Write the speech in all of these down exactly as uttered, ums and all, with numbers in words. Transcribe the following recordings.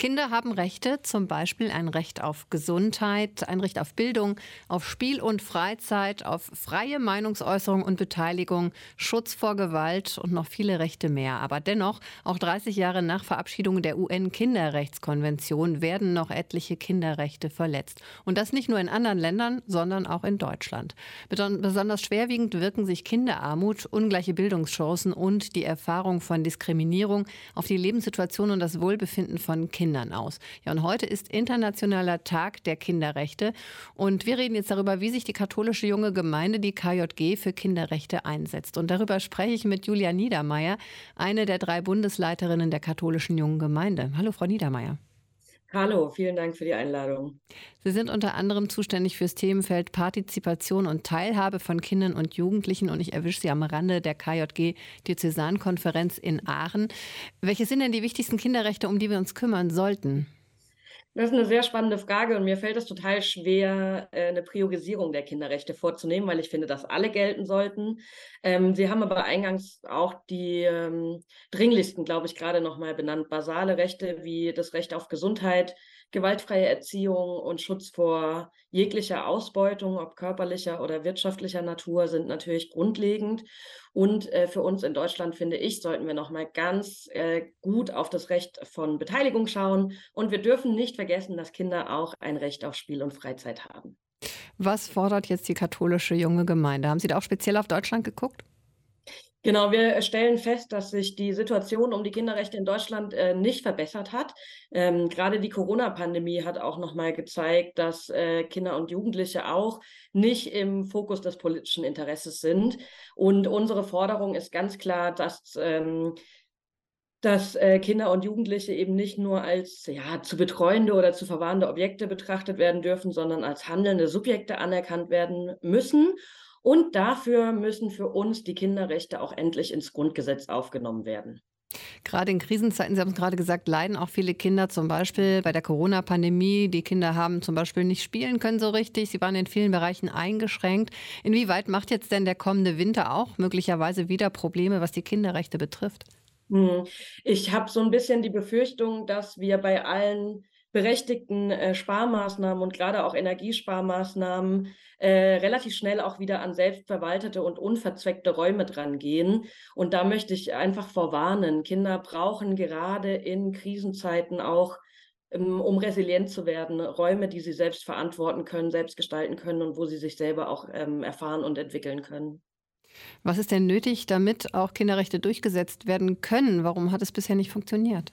Kinder haben Rechte, zum Beispiel ein Recht auf Gesundheit, ein Recht auf Bildung, auf Spiel und Freizeit, auf freie Meinungsäußerung und Beteiligung, Schutz vor Gewalt und noch viele Rechte mehr. Aber dennoch, auch dreißig Jahre nach Verabschiedung der U N-Kinderrechtskonvention werden noch etliche Kinderrechte verletzt. Und das nicht nur in anderen Ländern, sondern auch in Deutschland. Beson- Besonders schwerwiegend wirken sich Kinderarmut, ungleiche Bildungschancen und die Erfahrung von Diskriminierung auf die Lebenssituation und das Wohlbefinden von Kindern aus. Ja, und heute ist Internationaler Tag der Kinderrechte und wir reden jetzt darüber, wie sich die katholische junge Gemeinde, die K J G, für Kinderrechte einsetzt. Und darüber spreche ich mit Julia Niedermeyer, eine der drei Bundesleiterinnen der katholischen jungen Gemeinde. Hallo, Frau Niedermeyer. Hallo, vielen Dank für die Einladung. Sie sind unter anderem zuständig fürs Themenfeld Partizipation und Teilhabe von Kindern und Jugendlichen und ich erwische Sie am Rande der K J G Diözesankonferenz in Aachen. Welche sind denn die wichtigsten Kinderrechte, um die wir uns kümmern sollten? Das ist eine sehr spannende Frage und mir fällt es total schwer, äh, 'ne Priorisierung der Kinderrechte vorzunehmen, weil ich finde, dass alle gelten sollten. Ähm, Sie haben aber eingangs auch die, ähm, dringlichsten, glaube ich, gerade noch mal benannt. Basale Rechte wie das Recht auf Gesundheit, gewaltfreie Erziehung und Schutz vor jeglicher Ausbeutung, ob körperlicher oder wirtschaftlicher Natur, sind natürlich grundlegend. Und, äh, für uns in Deutschland, finde ich, sollten wir noch mal ganz, äh, gut auf das Recht von Beteiligung schauen. Und wir dürfen nicht vergessen, dass Kinder auch ein Recht auf Spiel und Freizeit haben. Was fordert jetzt die katholische junge Gemeinde? Haben Sie da auch speziell auf Deutschland geguckt? Genau, wir stellen fest, dass sich die Situation um die Kinderrechte in Deutschland, äh, nicht verbessert hat. Ähm, grade die Corona-Pandemie hat auch noch mal gezeigt, dass, äh, Kinder und Jugendliche auch nicht im Fokus des politischen Interesses sind. Und unsere Forderung ist ganz klar, dass, ähm dass, äh, Kinder und Jugendliche eben nicht nur als, ja, zu betreuende oder zu verwahrende Objekte betrachtet werden dürfen, sondern als handelnde Subjekte anerkannt werden müssen. Und dafür müssen für uns die Kinderrechte auch endlich ins Grundgesetz aufgenommen werden. Gerade in Krisenzeiten, Sie haben es gerade gesagt, leiden auch viele Kinder, zum Beispiel bei der Corona-Pandemie. Die Kinder haben zum Beispiel nicht spielen können so richtig. Sie waren in vielen Bereichen eingeschränkt. Inwieweit macht jetzt denn der kommende Winter auch möglicherweise wieder Probleme, was die Kinderrechte betrifft? Mhm. Ich habe so ein bisschen die Befürchtung, dass wir bei allen berechtigten, äh, Sparmaßnahmen und gerade auch Energiesparmaßnahmen, äh, relativ schnell auch wieder an selbstverwaltete und unverzweckte Räume drangehen. Und da möchte ich einfach vor warnen. Kinder brauchen gerade in Krisenzeiten auch, ähm, um resilient zu werden, Räume, die sie selbst verantworten können, selbst gestalten können und wo sie sich selber auch, ähm, erfahren und entwickeln können. Was ist denn nötig, damit auch Kinderrechte durchgesetzt werden können? Warum hat es bisher nicht funktioniert?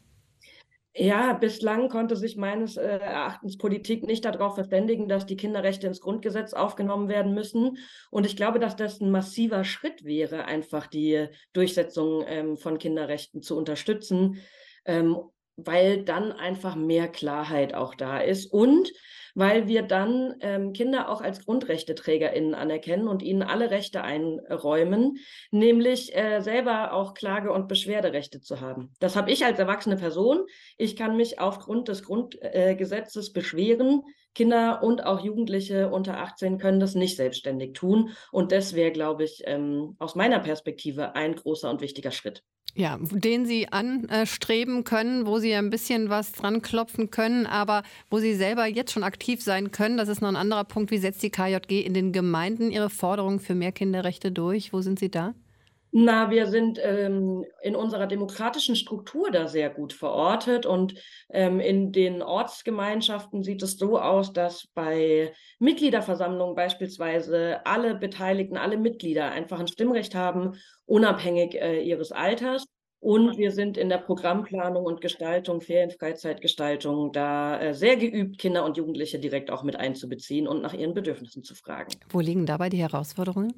Ja, bislang konnte sich meines, äh, Erachtens Politik nicht darauf verständigen, dass die Kinderrechte ins Grundgesetz aufgenommen werden müssen. Und ich glaube, dass das ein massiver Schritt wäre, einfach die Durchsetzung, ähm, von Kinderrechten zu unterstützen, ähm, weil dann einfach mehr Klarheit auch da ist und weil wir dann, ähm, Kinder auch als GrundrechteträgerInnen anerkennen und ihnen alle Rechte einräumen, nämlich, äh, selber auch Klage und Beschwerderechte zu haben. Das habe ich als erwachsene Person. Ich kann mich aufgrund des Grundgesetzes äh, beschweren. Kinder und auch Jugendliche unter achtzehn können das nicht selbstständig tun. Und das wäre, glaube ich, ähm, aus meiner Perspektive ein großer und wichtiger Schritt. Ja, den Sie anstreben können, wo Sie ein bisschen was dran klopfen können, aber wo Sie selber jetzt schon aktiv sein können. Das ist noch ein anderer Punkt. Wie setzt die K J G in den Gemeinden ihre Forderungen für mehr Kinderrechte durch? Wo sind Sie da? Na, wir sind, ähm, in unserer demokratischen Struktur da sehr gut verortet und, ähm, in den Ortsgemeinschaften sieht es so aus, dass bei Mitgliederversammlungen beispielsweise alle Beteiligten, alle Mitglieder einfach ein Stimmrecht haben, unabhängig, äh, ihres Alters. Und wir sind in der Programmplanung und Gestaltung, Ferien-Freizeitgestaltung da, äh, sehr geübt, Kinder und Jugendliche direkt auch mit einzubeziehen und nach ihren Bedürfnissen zu fragen. Wo liegen dabei die Herausforderungen?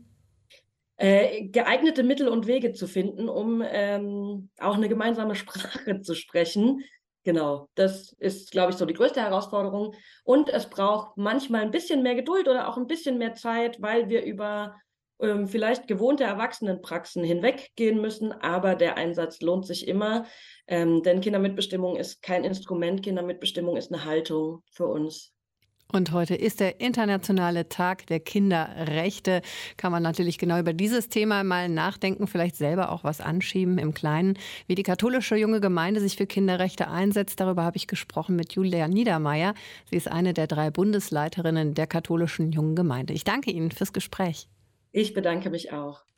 Äh, geeignete Mittel und Wege zu finden, um, ähm, auch 'ne gemeinsame Sprache zu sprechen. Genau, das ist, glaube ich, so die größte Herausforderung. Und es braucht manchmal 'n bisschen mehr Geduld oder auch 'n bisschen mehr Zeit, weil wir über, ähm, vielleicht gewohnte Erwachsenenpraxen hinweggehen müssen, aber der Einsatz lohnt sich immer, ähm, denn Kindermitbestimmung ist kein Instrument, Kindermitbestimmung ist 'ne Haltung für uns. Und heute ist der internationale Tag der Kinderrechte. Kann man natürlich genau über dieses Thema mal nachdenken, vielleicht selber auch was anschieben im Kleinen. Wie die katholische junge Gemeinde sich für Kinderrechte einsetzt, darüber habe ich gesprochen mit Julia Niedermeyer. Sie ist eine der drei Bundesleiterinnen der katholischen jungen Gemeinde. Ich danke Ihnen fürs Gespräch. Ich bedanke mich auch.